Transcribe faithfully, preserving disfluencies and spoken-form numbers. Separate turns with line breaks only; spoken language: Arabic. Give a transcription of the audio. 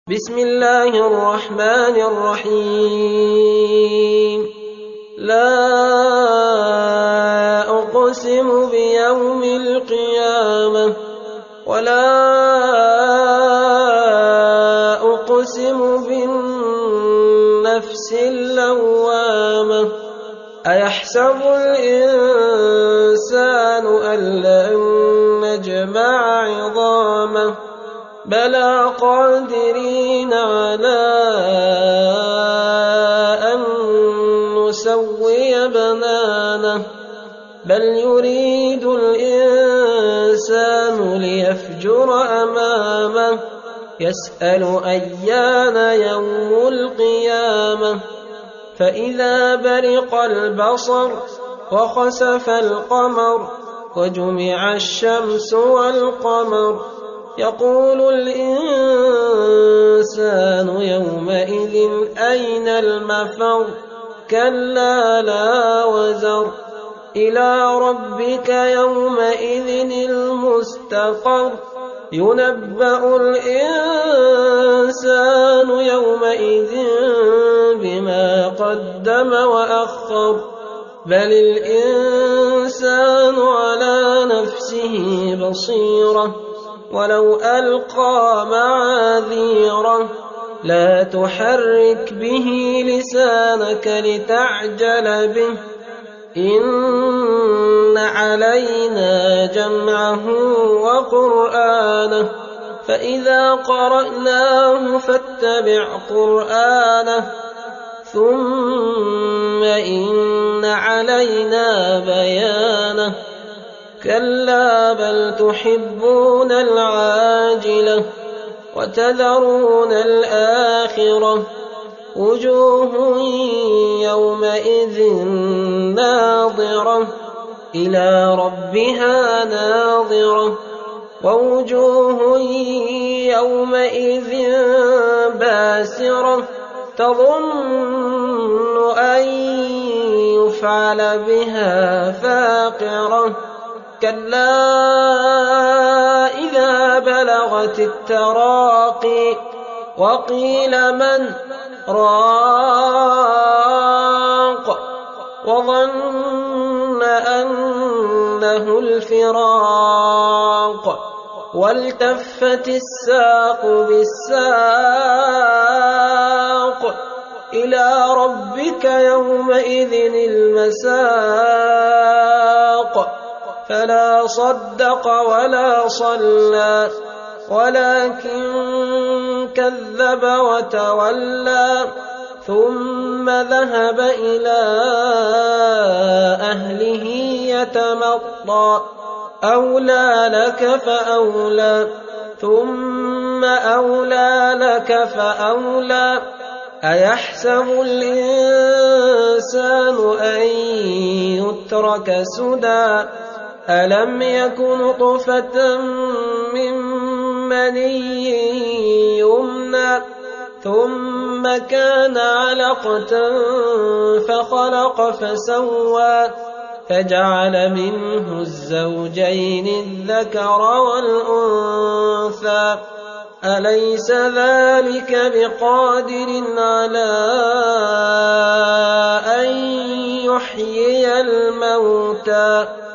بسم الله الرحمن الرحيم لا أقسم بيوم القيامة ولا أقسم بالنفس اللوامة أيحسب الإنسان أن لن نجمع عظامه بلى قادرين على أن نسوي بنانه بل يريد الإنسان ليفجر أمامه يسأل أيان يوم القيامة فإذا برق البصر وخسف القمر وجمع الشمس والقمر يقول الإنسان يومئذ أين المفر كلا لا وزر إلى ربك يومئذ المستقر ينبأ الإنسان يومئذ بما قدم وأخر بل الإنسان على نفسه بصيرة ولو ألقى معاذيره لا تحرك به لسانك لتعجل به إن علينا جمعه وقرآنه فإذا قرأناه فاتبع قرآنه ثم إن علينا بيانه كلا بل تحبون العاجلة وتذرون الآخرة وجوه يومئذ ناظرة إلى ربها ناظرة ووجوه يومئذ باسرة تظن أن يفعل بها فاقرة كلا إذا بلغت التراقي وقيل من راق وظن أنه الفراق والتفت الساق بالساق إلى ربك يومئذ المساق فلا صدق ولا صلى ولكن كذب وتولى ثم ذهب إلى أهله يتمطى أولى لك فأولى ثم أولى لك فأولى أيحسب الإنسان أن يترك سدى ألم يكن نطفة من مني يمنى ثم كان علقة فخلق فسوى فجعل منه الزوجين الذكر والأنثى أليس ذلك بقادر على أن يحيي الموتى